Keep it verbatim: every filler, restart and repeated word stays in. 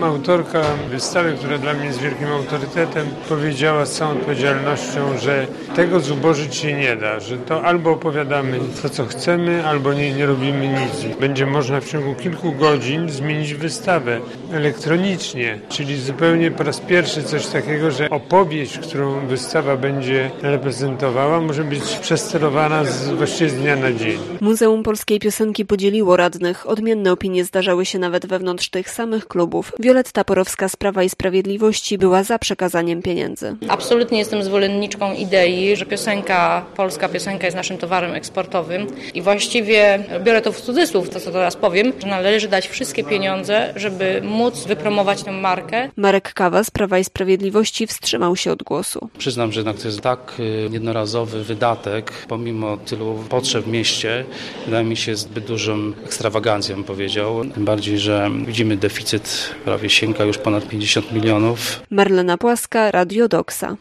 Autorka wystawy, która dla mnie jest wielkim autorytetem, powiedziała z całą odpowiedzialnością, że tego zubożyć się nie da, że to albo opowiadamy to, co chcemy, albo nie, nie robimy nic. Będzie można w ciągu kilku godzin zmienić wystawę elektronicznie, czyli zupełnie po raz pierwszy coś takiego, że opowieść, którą wystawa będzie reprezentowała, może być przesterowana z, właściwie z dnia na dzień. Muzeum Polskiej Piosenki podzieliło radnych. Odmienne opinie zdarzały się nawet wewnątrz tych samych klubów. Wioletta Porowska z Prawa i Sprawiedliwości była za przekazaniem pieniędzy. Absolutnie jestem zwolenniczką idei, że piosenka, polska piosenka jest naszym towarem eksportowym i właściwie, biorę to w cudzysłów, to co teraz powiem, że należy dać wszystkie pieniądze, żeby móc wypromować tę markę. Marek Kawa z Prawa i Sprawiedliwości wstrzymał się od głosu. Przyznam, że jednak to jest tak jednorazowy wydatek, pomimo tylu potrzeb w mieście, wydaje mi się zbyt dużą ekstrawagancją, powiedział. Tym bardziej, że widzimy deficyt prawie sięga już ponad pięćdziesiąt milionów. Marlena Płaska, Radio Doksa.